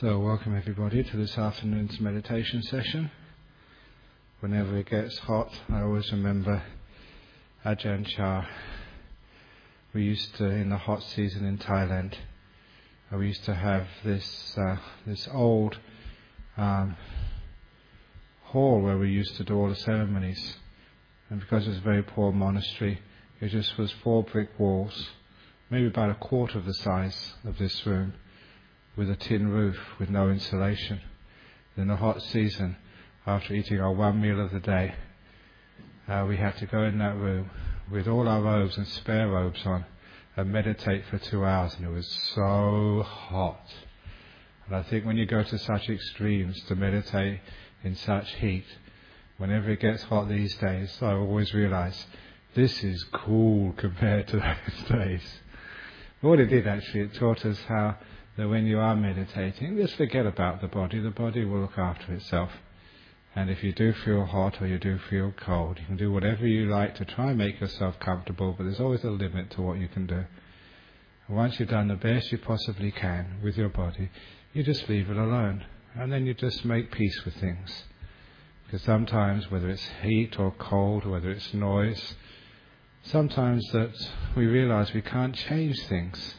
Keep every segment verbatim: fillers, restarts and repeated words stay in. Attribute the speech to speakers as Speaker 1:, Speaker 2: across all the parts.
Speaker 1: So welcome everybody to this afternoon's meditation session. Whenever it gets hot, I always remember Ajahn Chah. We used to, in the hot season in Thailand, we used to have this uh, this old um, hall where we used to do all the ceremonies. And because it was a very poor monastery, it just was four brick walls, maybe about a quarter of the size of this room, with a tin roof with no insulation. In the hot season, after eating our one meal of the day, uh, we had to go in that room with all our robes and spare robes on and meditate for two hours, and it was so hot. And I think when you go to such extremes to meditate in such heat, whenever it gets hot these days, I always realise this is cool compared to those days. But what it did actually, it taught us how that when you are meditating, just forget about the body. The body will look after itself. And if you do feel hot or you do feel cold, you can do whatever you like to try and make yourself comfortable, but there's always a limit to what you can do. And once you've done the best you possibly can with your body, you just leave it alone. And then you just make peace with things. Because sometimes, whether it's heat or cold, whether it's noise, sometimes that we realise we can't change things.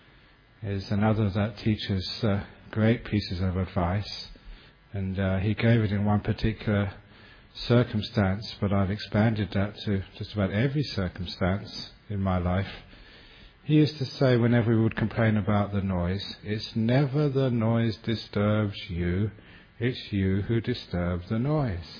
Speaker 1: Is another that teaches uh, great pieces of advice, and uh, he gave it in one particular circumstance, but I've expanded that to just about every circumstance in my life. He used to say, whenever we would complain about the noise, it's never the noise disturbs you, it's you who disturb the noise.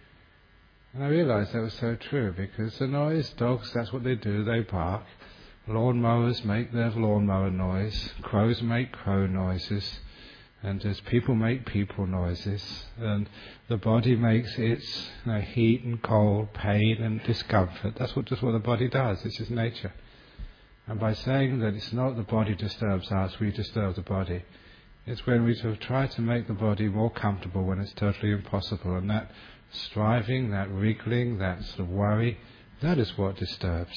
Speaker 1: And I realised that was so true, because the noise, dogs, that's what they do, they bark. Lawnmowers make their lawnmower noise, crows make crow noises, and as people make people noises, and the body makes its you know, heat and cold, pain and discomfort. That's what just what the body does. It's just nature. And by saying that it's not the body disturbs us, we disturb the body, it's when we sort of try to make the body more comfortable when it's totally impossible. And that striving, that wriggling, that sort of worry, that is what disturbs.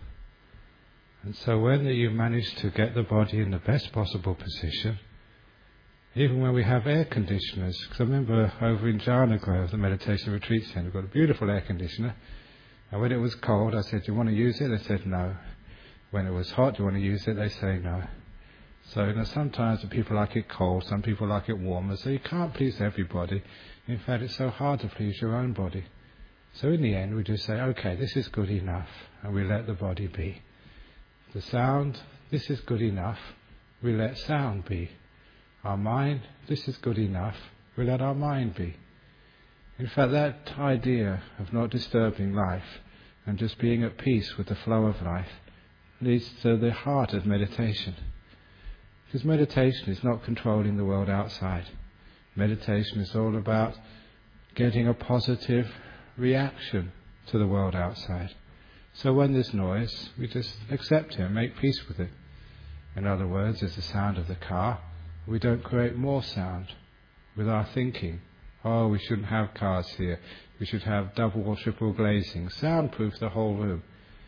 Speaker 1: And so when you manage to get the body in the best possible position, even when we have air conditioners, because I remember over in Jhana Grove, the meditation retreat centre, we've got a beautiful air conditioner, and when it was cold I said, do you want to use it? They said no. When it was hot, do you want to use it? They say no. So you know, sometimes people like it cold, some people like it warmer, so you can't please everybody. In fact, it's so hard to please your own body. So in the end we just say, okay, this is good enough, and we let the body be. The sound, this is good enough, we let sound be. Our mind, this is good enough, we let our mind be. In fact, that idea of not disturbing life and just being at peace with the flow of life leads to the heart of meditation. Because meditation is not controlling the world outside. Meditation is all about getting a positive reaction to the world outside. So when there's noise, we just accept it and make peace with it. In other words, there's the sound of the car. We don't create more sound with our thinking. Oh, we shouldn't have cars here. We should have double or triple glazing. Soundproof the whole room.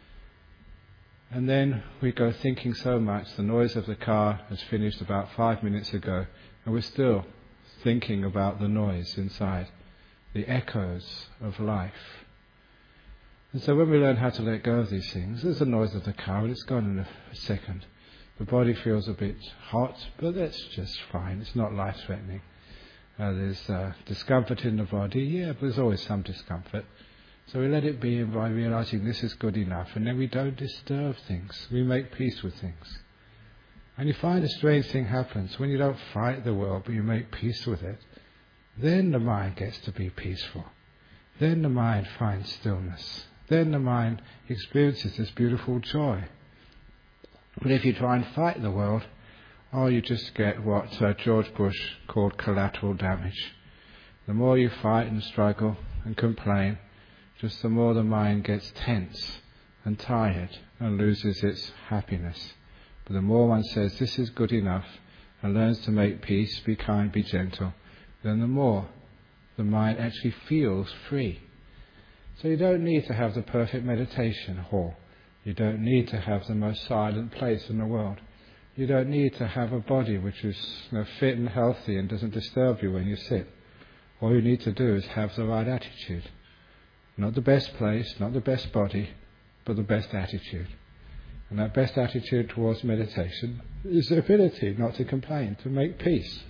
Speaker 1: And then we go thinking so much, the noise of the car has finished about five minutes ago, and we're still thinking about the noise inside, the echoes of life. And so when we learn how to let go of these things, there's the noise of the car and it's gone in a second. The body feels a bit hot, but that's just fine. It's not life-threatening. Uh, there's uh, discomfort in the body, yeah, but there's always some discomfort. So we let it be by realising this is good enough, and then we don't disturb things. We make peace with things. And you find a strange thing happens. When you don't fight the world, but you make peace with it, then the mind gets to be peaceful. Then the mind finds stillness. Then the mind experiences this beautiful joy. But if you try and fight the world, oh, you just get what uh, George Bush called collateral damage. The more you fight and struggle and complain, just the more the mind gets tense and tired and loses its happiness. But the more one says, this is good enough, and learns to make peace, be kind, be gentle, then the more the mind actually feels free. So you don't need to have the perfect meditation hall. You don't need to have the most silent place in the world. You don't need to have a body which is, you know, fit and healthy and doesn't disturb you when you sit. All you need to do is have the right attitude. Not the best place, not the best body, but the best attitude. And that best attitude towards meditation is the ability not to complain, to make peace,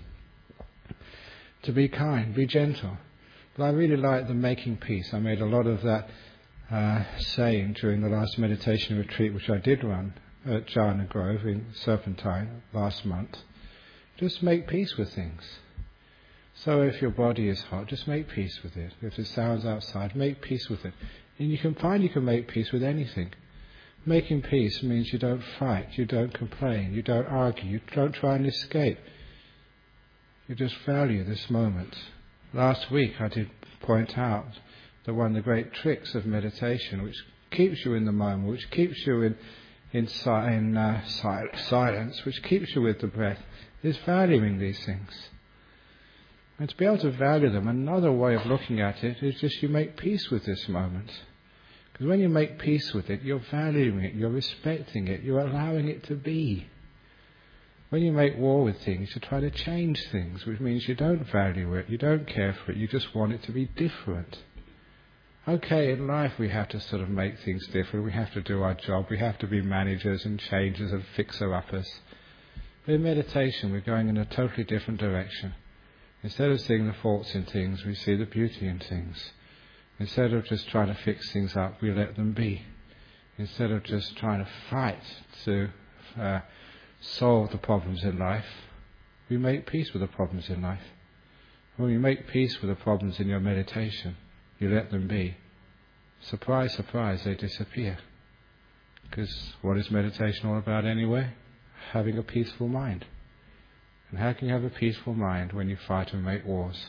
Speaker 1: to be kind, be gentle. But I really like the making peace. I made a lot of that uh, saying during the last meditation retreat which I did run at Jhana Grove in Serpentine last month. Just make peace with things. So if your body is hot, just make peace with it. If it sounds outside, make peace with it. And you can find you can make peace with anything. Making peace means you don't fight, you don't complain, you don't argue, you don't try and escape. You just value this moment. Last week I did point out that one of the great tricks of meditation, which keeps you in the moment, which keeps you in in, si- in uh, si- silence, which keeps you with the breath, is valuing these things. And to be able to value them, another way of looking at it is just you make peace with this moment. Because when you make peace with it, you're valuing it, you're respecting it, you're allowing it to be. When you make war with things, you're trying to change things, which means you don't value it, you don't care for it, you just want it to be different. Okay, in life we have to sort of make things different, we have to do our job, we have to be managers and changers and fixer-uppers. But in meditation we're going in a totally different direction. Instead of seeing the faults in things, we see the beauty in things. Instead of just trying to fix things up, we let them be. Instead of just trying to fight to uh, solve the problems in life, we make peace with the problems in life. When you make peace with the problems in your meditation, you let them be. Surprise, surprise, they disappear. Because what is meditation all about anyway? Having a peaceful mind. And how can you have a peaceful mind when you fight and make wars?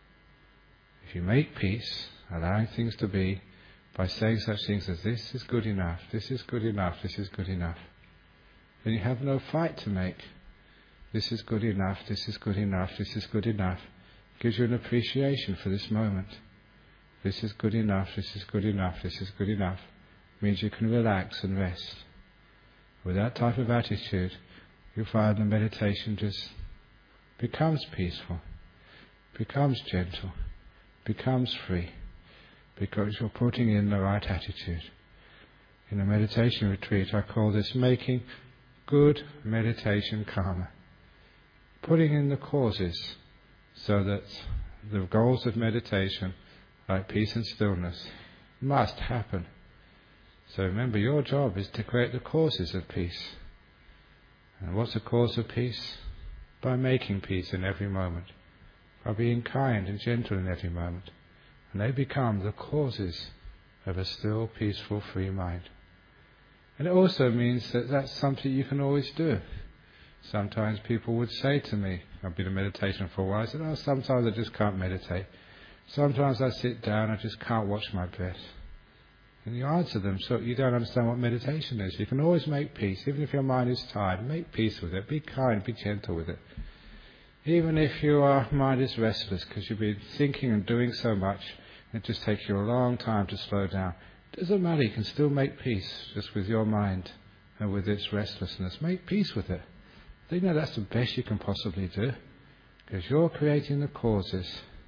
Speaker 1: If you make peace, allowing things to be, by saying such things as this is good enough, this is good enough, this is good enough, then you have no fight to make. This is good enough, this is good enough, this is good enough. It gives you an appreciation for this moment. This is good enough, this is good enough, this is good enough. It means you can relax and rest. With that type of attitude, you find the meditation just becomes peaceful, becomes gentle, becomes free, because you're putting in the right attitude. In a meditation retreat, I call this making good meditation karma. Putting in the causes so that the goals of meditation, like peace and stillness, must happen. So remember, your job is to create the causes of peace. And what's the cause of peace? By making peace in every moment, by being kind and gentle in every moment. And they become the causes of a still, peaceful, free mind. And it also means that that's something you can always do. Sometimes people would say to me, I've been in meditation for a while, I said, oh, sometimes I just can't meditate. Sometimes I sit down, I just can't watch my breath. And you answer them, so you don't understand what meditation is. You can always make peace, even if your mind is tired, make peace with it, be kind, be gentle with it. Even if your mind is restless because you've been thinking and doing so much, it just takes you a long time to slow down. It doesn't matter, you can still make peace just with your mind and with its restlessness. Make peace with it. Do you know that's the best you can possibly do? Because you're creating the causes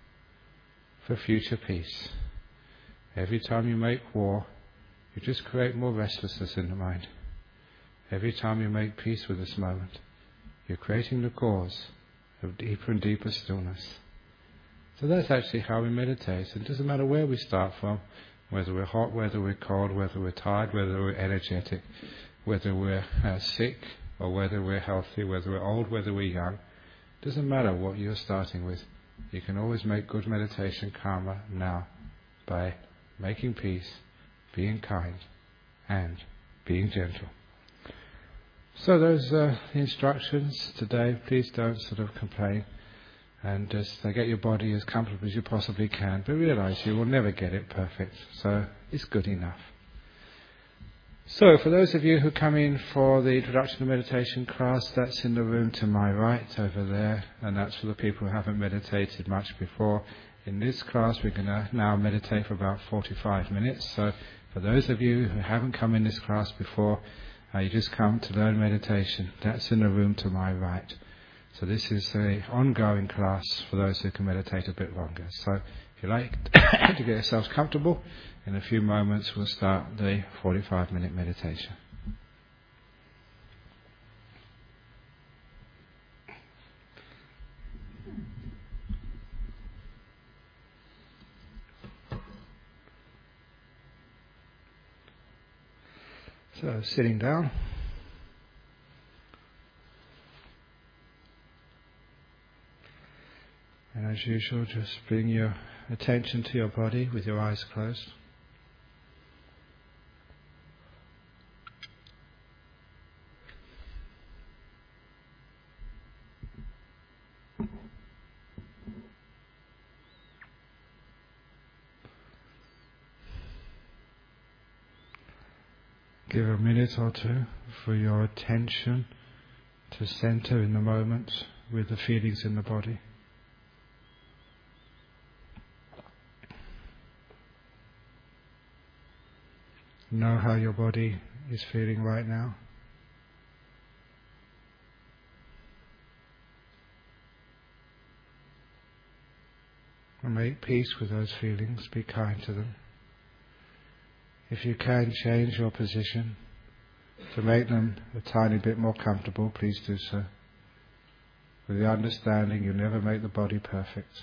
Speaker 1: for future peace. Every time you make war, you just create more restlessness in the mind. Every time you make peace with this moment, you're creating the cause of deeper and deeper stillness. So that's actually how we meditate. It doesn't matter where we start from, whether we're hot, whether we're cold, whether we're tired, whether we're energetic, whether we're uh, sick, or whether we're healthy, whether we're old, whether we're young. It doesn't matter what you're starting with. You can always make good meditation karma now by making peace, being kind, and being gentle. So those are the instructions today. Please don't sort of complain and just uh, get your body as comfortable as you possibly can, but realize you will never get it perfect, so it's good enough. So for those of you who come in for the Introduction to Meditation class, that's in the room to my right over there, and that's for the people who haven't meditated much before. In this class we're going to now meditate for about forty-five minutes, so for those of you who haven't come in this class before, Uh, you just come to learn meditation. That's in the room to my right. So this is an ongoing class for those who can meditate a bit longer. So if you like to get yourselves comfortable, in a few moments we'll start the forty-five minute meditation. So sitting down. And as usual, just bring your attention to your body with your eyes closed. Give a minute or two for your attention to center in the moment with the feelings in the body. Know how your body is feeling right now. And make peace with those feelings, be kind to them. If you can change your position to make them a tiny bit more comfortable, please do so. With the understanding you never make the body perfect.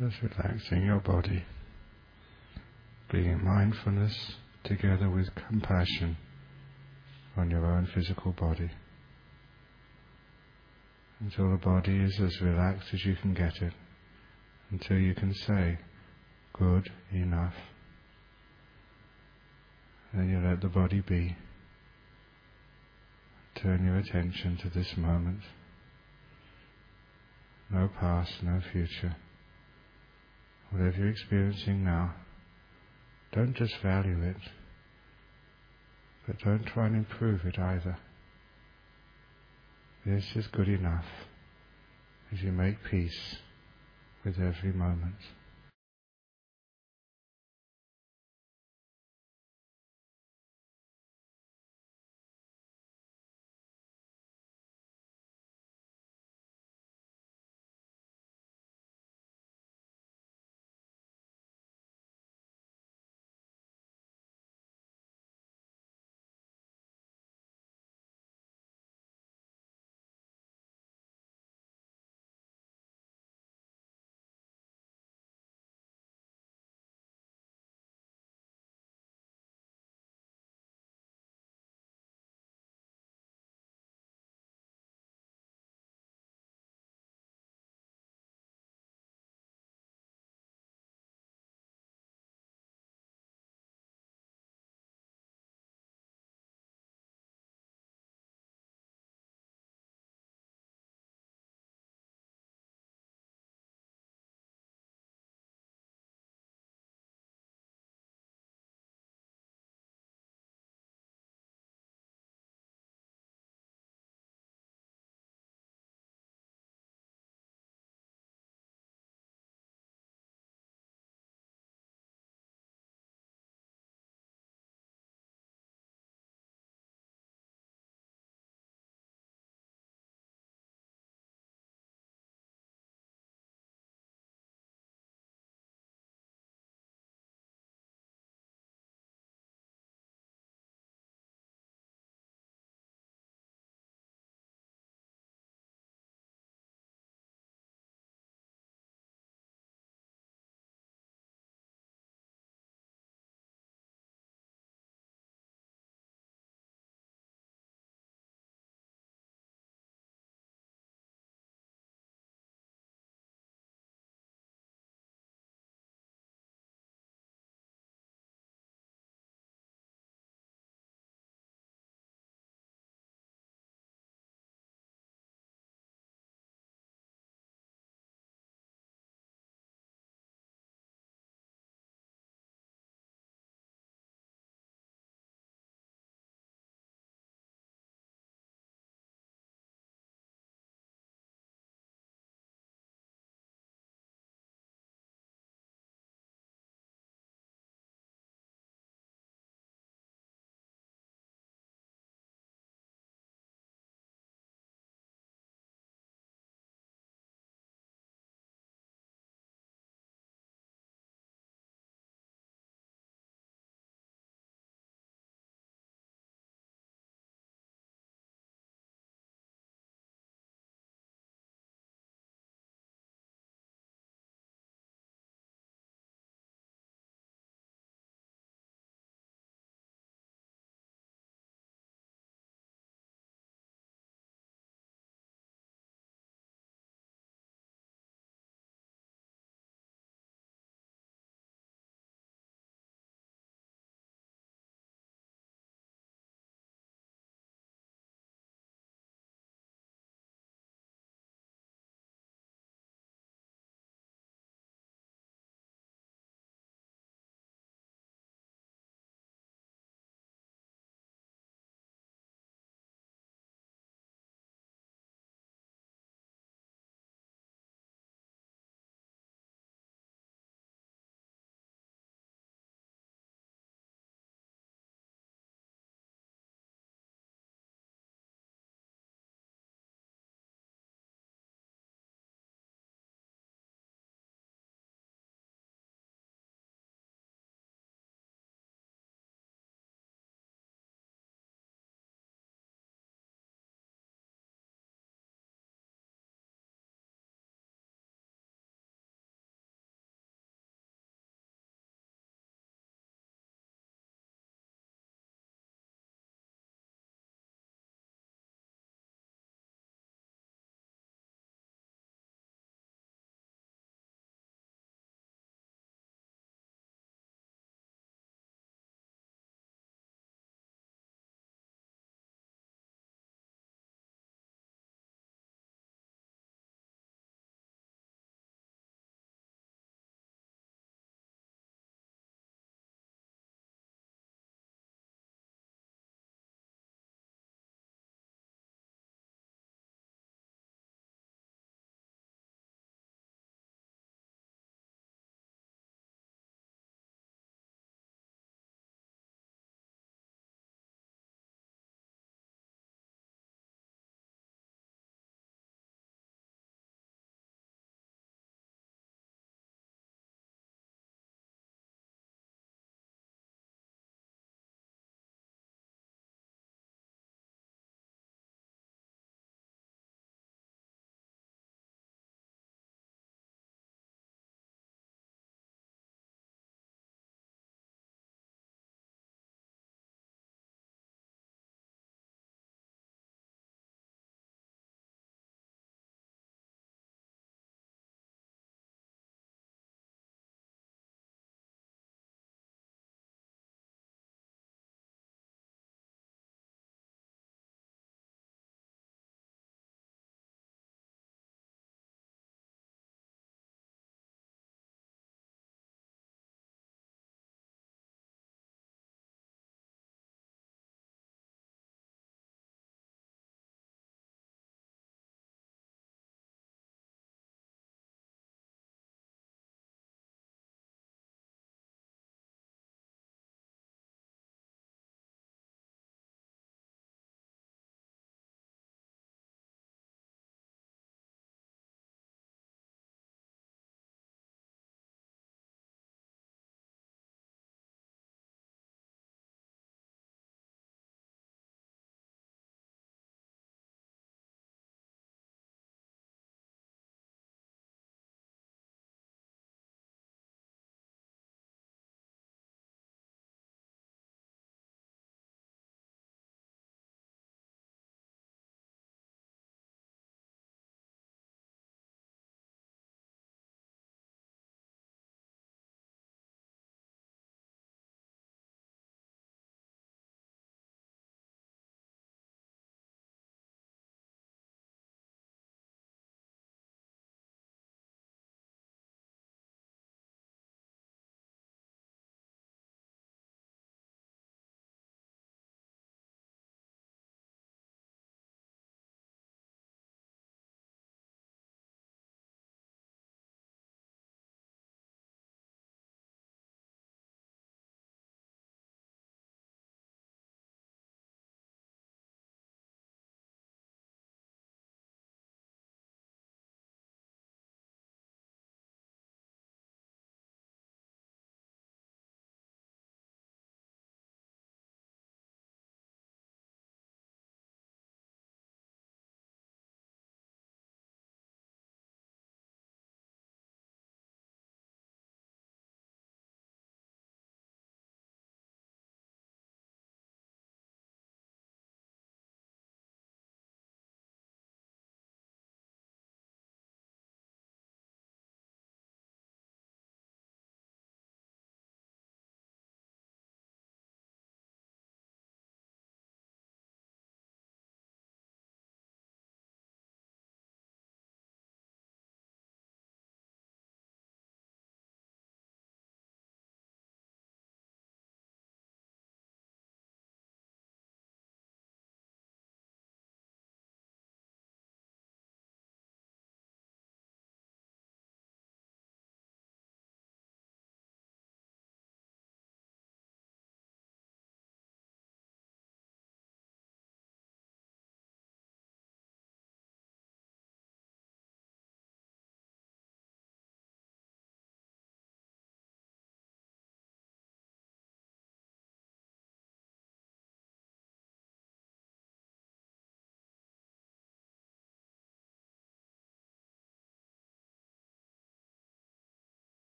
Speaker 1: Just relaxing your body, bringing mindfulness together with compassion on your own physical body, until the body is as relaxed as you can get it, until you can say, good enough. Then you let the body be. Turn your attention to this moment. No past, no future. Whatever you're experiencing now, don't just value it, but don't try and improve it either. This is good enough as you make peace with every moment.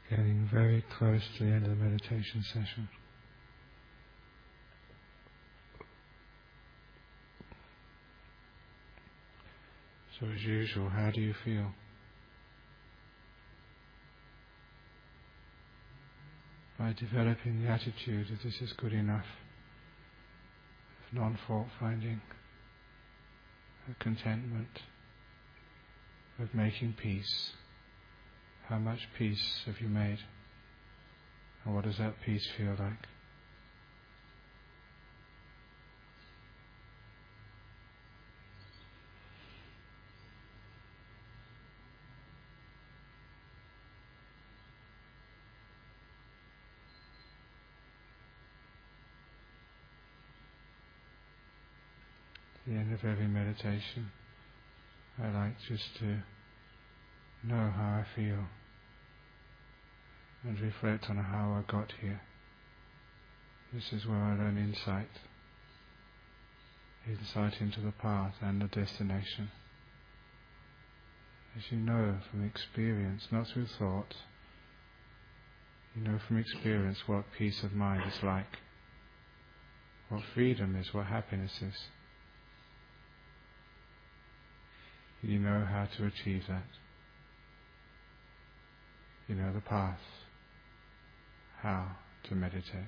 Speaker 1: Getting very close to the end of the meditation session. So as usual, how do you feel? By developing the attitude that this is good enough, of non-fault finding, of contentment, of making peace. How much peace have you made? And what does that peace feel like? At the end of every meditation, I like just to know how I feel and reflect on how I got here. This is where I learn insight, insight into the path and the destination. As you know from experience, not through thought, you know from experience what peace of mind is like, what freedom is, what happiness is. You know how to achieve that. You know the path, how to meditate.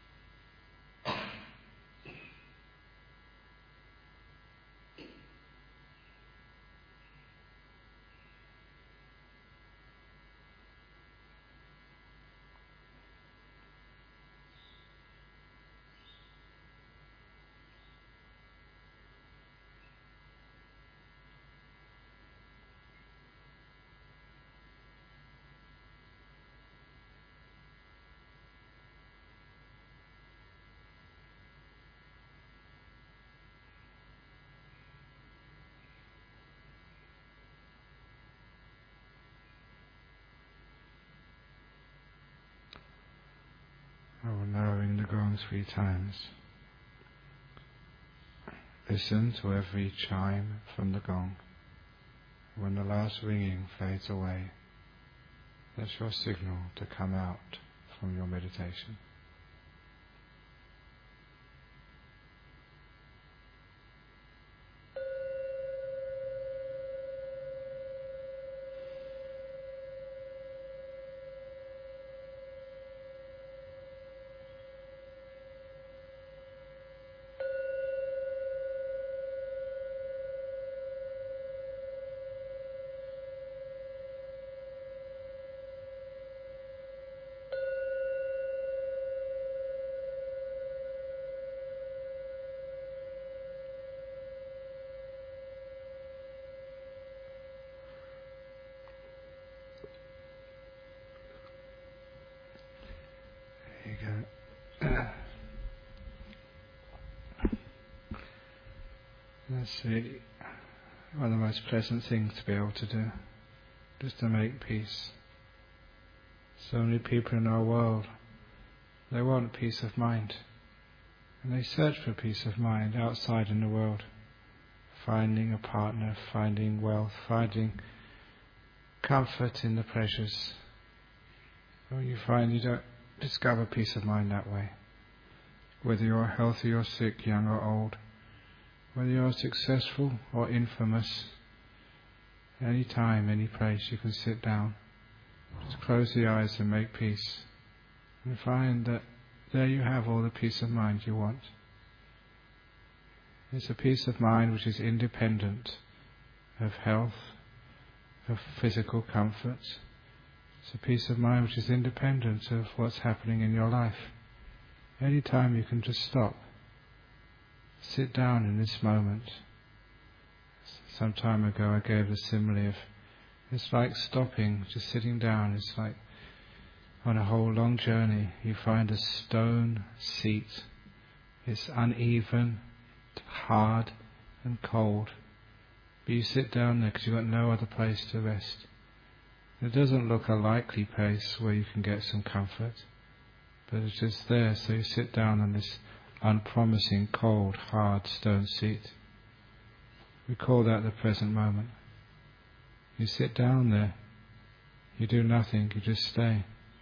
Speaker 1: I will now ring the gong three times. Listen to every chime from the gong. When the last ringing fades away, that's your signal to come out from your meditation. That's really one of the most pleasant things to be able to do, just to make peace. So many people in our world, they want peace of mind, and they search for peace of mind outside in the world, finding a partner, finding wealth, finding comfort in the pleasures. Well, you find you don't discover peace of mind that way. Whether you're healthy or sick, young or old, whether you're successful or infamous, any time, any place you can sit down, just close the eyes and make peace, and find that there you have all the peace of mind you want. It's a peace of mind which is independent of health, of physical comfort. It's a peace of mind which is independent of what's happening in your life. Any time you can just stop, sit down in this moment. Some time ago I gave a simile of, it's like stopping, just sitting down. It's like on a whole long journey you find a stone seat. It's uneven, hard and cold, but you sit down there because you've got no other place to rest. It doesn't look a likely place where you can get some comfort, but it's just there, so you sit down on this unpromising, cold, hard stone seat. We call that the present moment. You sit down there, you do nothing, you just stay.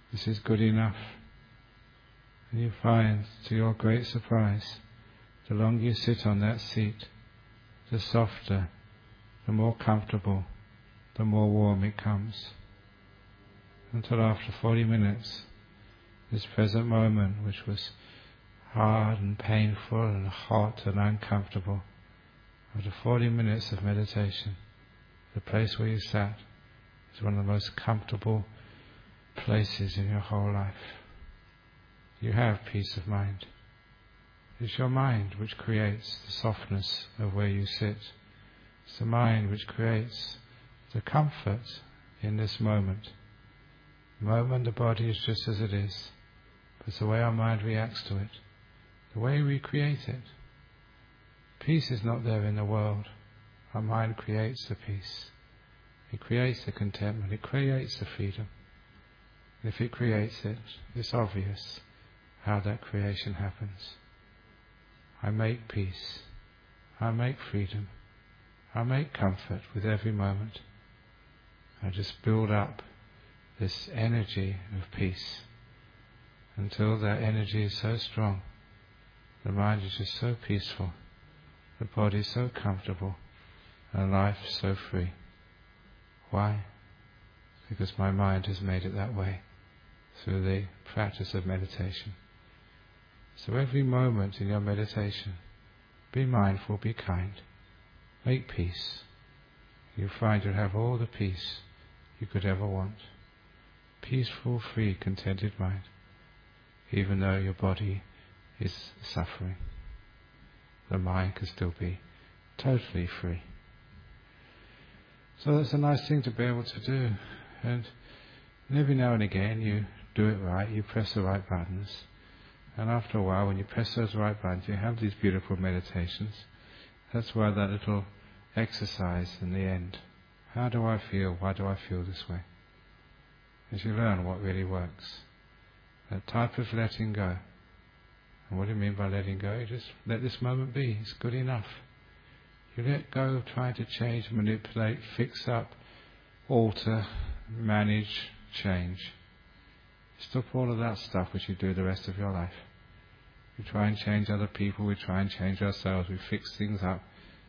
Speaker 1: This is good enough. And you find, to your great surprise, the longer you sit on that seat, the softer, the more comfortable, the more warm it comes. Until after forty minutes, this present moment, which was hard and painful and hot and uncomfortable, after forty minutes of meditation, the place where you sat is one of the most comfortable places in your whole life. You have peace of mind. It's your mind which creates the softness of where you sit. It's the mind which creates the comfort in this moment. The moment the body is just as it is, but it's the way our mind reacts to it, the way we create it. Peace is not there in the world. Our mind creates the peace. It creates the contentment. It creates the freedom. If it creates it, it's obvious how that creation happens. I make peace. I make freedom. I make comfort with every moment. I just build up this energy of peace until that energy is so strong, the mind is just so peaceful, the body is so comfortable, and life so free. Why? Because my mind has made it that way through the practice of meditation. So every moment in your meditation, be mindful, be kind, make peace. You'll find you'll have all the peace you could ever want. Peaceful, free, contented mind, even though your body is suffering. The mind can still be totally free. So that's a nice thing to be able to do. And every now and again you do it right, you press the right buttons. And after a while, when you press those right buttons, you have these beautiful meditations. That's why that little exercise in the end. How do I feel? Why do I feel this way? As you learn what really works. That type of letting go. And what do you mean by letting go? You just let this moment be. It's good enough. You let go of trying to change, manipulate, fix up, alter, manage, change. Stop all of that stuff which you do the rest of your life. We try and change other people, we try and change ourselves, we fix things up.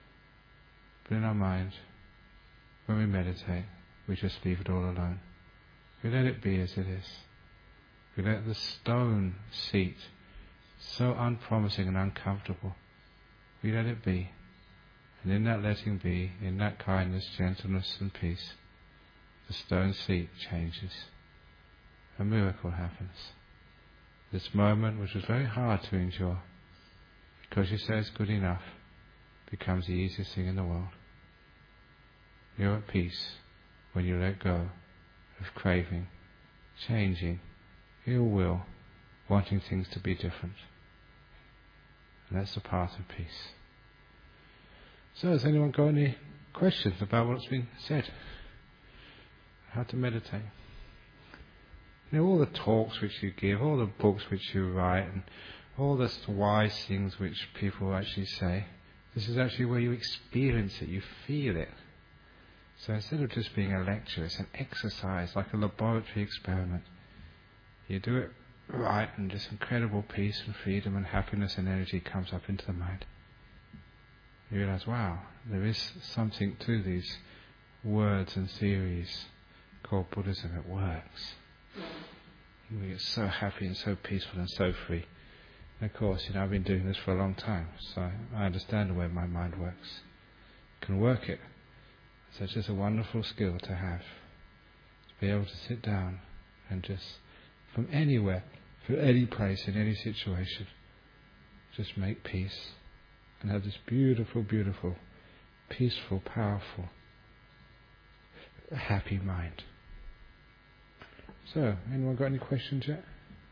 Speaker 1: But in our mind, when we meditate, we just leave it all alone. We let it be as it is. We let the stone seat, so unpromising and uncomfortable, we let it be. And in that letting be, in that kindness, gentleness and peace, the stone seat changes. A miracle happens. This moment, which was very hard to endure, because you say it's good enough, becomes the easiest thing in the world. You're at peace when you let go of craving, changing, ill will, wanting things to be different. And that's the path of peace. So has anyone got any questions about what's been said? How to meditate? You know, all the talks which you give, all the books which you write, and all the wise things which people actually say, this is actually where you experience it, you feel it. So instead of just being a lecture, it's an exercise, like a laboratory experiment. You do it right, and just incredible peace and freedom and happiness and energy comes up into the mind. You realise, wow, there is something to these words and theories called Buddhism. It works. We get so happy and so peaceful and so free. And of course, you know, I've been doing this for a long time, so I understand the way my mind works. I can work it. So it's just a wonderful skill to have. To be able to sit down and just, from anywhere, from any place, in any situation, just make peace. And have this beautiful, beautiful, peaceful, powerful, happy mind. So, anyone got any questions yet?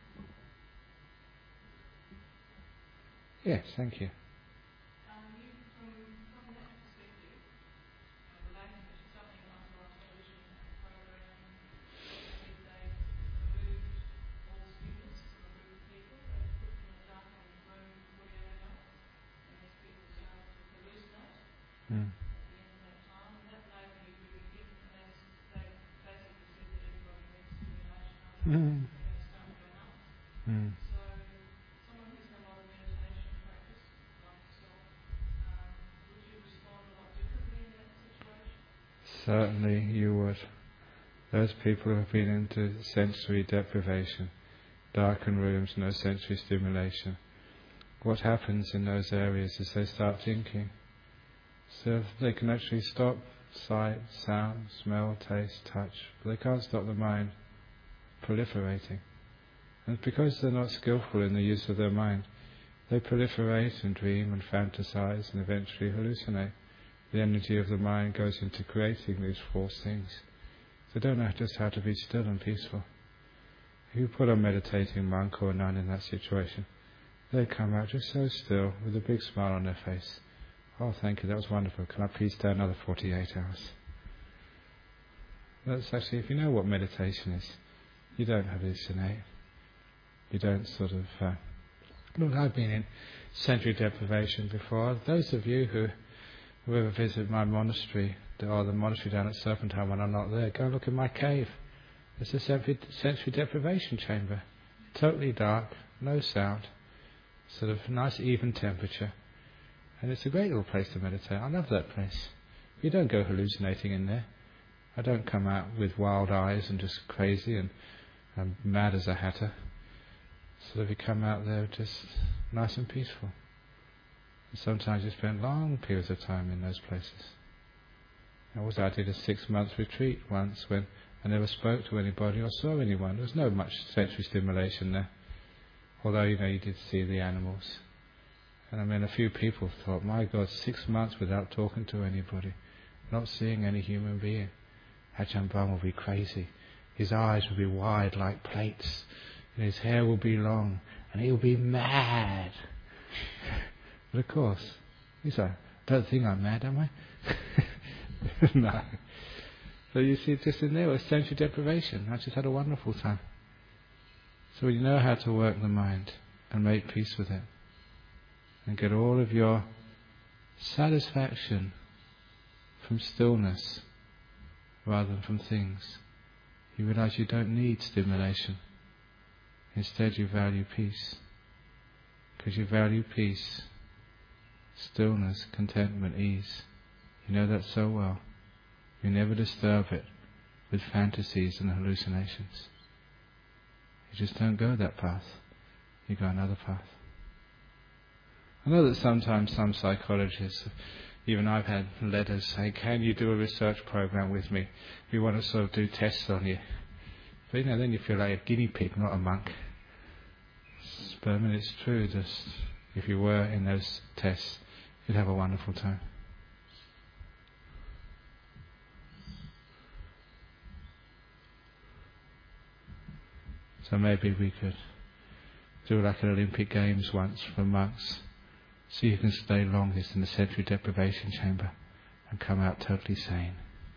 Speaker 1: Yes, thank you. Mm. Mm. Certainly you would. Those people who have been into sensory deprivation, darkened rooms, no sensory stimulation, what happens in those areas is they start thinking. So they can actually stop sight, sound, smell, taste, touch, but they can't stop the mind proliferating. And because they're not skillful in the use of their mind, they proliferate and dream and fantasize and eventually hallucinate. The energy of the mind goes into creating these false things. They don't know just how to be still and peaceful. If you put a meditating monk or a nun in that situation, they come out just so still with a big smile on their face. Oh, thank you, that was wonderful. Can I please stay another forty-eight hours? That's actually, if you know what meditation is, you don't hallucinate. You don't sort of... Uh, look, I've been in sensory deprivation before. Those of you who, who ever visit my monastery, or the monastery down at Serpentine when I'm not there, go and look in my cave. It's a sensory, sensory deprivation chamber. Totally dark, no sound, sort of nice even temperature. And it's a great little place to meditate. I love that place. You don't go hallucinating in there. I don't come out with wild eyes and just crazy and, and mad as a hatter. So that we come out there just nice and peaceful. And sometimes you spend long periods of time in those places. I was I did a six month retreat once when I never spoke to anybody or saw anyone. There was no much sensory stimulation there. Although, you know, you did see the animals. And I mean, a few people thought, my God, six months without talking to anybody, not seeing any human being. Ajahn Brahm will be crazy. His eyes will be wide like plates. And his hair will be long. And he'll be mad. But of course, he's like, don't think I'm mad, am I? No. So you see, just in there was sensory deprivation. I just had a wonderful time. So when you know how to work the mind and make peace with it, and get all of your satisfaction from stillness rather than from things, you realize you don't need stimulation. Instead you value peace. Because you value peace, stillness, contentment, ease. You know that so well. You never disturb it with fantasies and hallucinations. You just don't go that path. You go another path. I know that sometimes some psychologists, even I've had letters saying, can you do a research program with me? We want to sort of do tests on you. But you know, then you feel like a guinea pig, not a monk. But I mean, it's true, just if you were in those tests, you'd have a wonderful time. So maybe we could do like an Olympic Games once for monks. So you can stay longest in the sensory deprivation chamber and come out totally sane.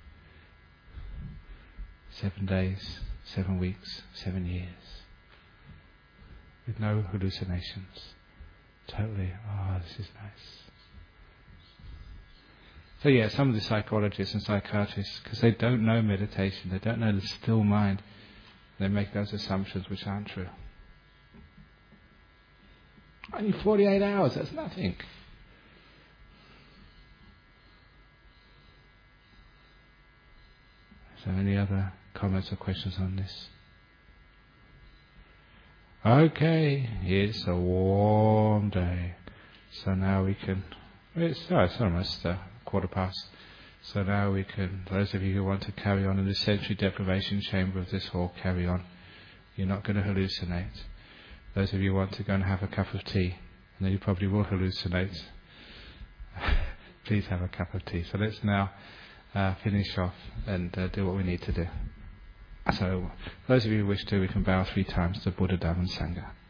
Speaker 1: Seven days, seven weeks, seven years. With no hallucinations. Totally, oh, this is nice. So yeah, some of the psychologists and psychiatrists, because they don't know meditation, they don't know the still mind, they make those assumptions which aren't true. Only forty-eight hours, that's nothing. Is there any other comments or questions on this? Okay, it's a warm day. So now we can, it's, oh, it's almost uh, quarter past. So now we can, those of you who want to carry on in the sensory deprivation chamber of this hall, carry on. You're not going to hallucinate. Those of you who want to go and have a cup of tea, and then you probably will hallucinate, please have a cup of tea. So let's now uh, finish off and uh, do what we need to do. So those of you who wish to, we can bow three times to Buddha, Dhamma and Sangha.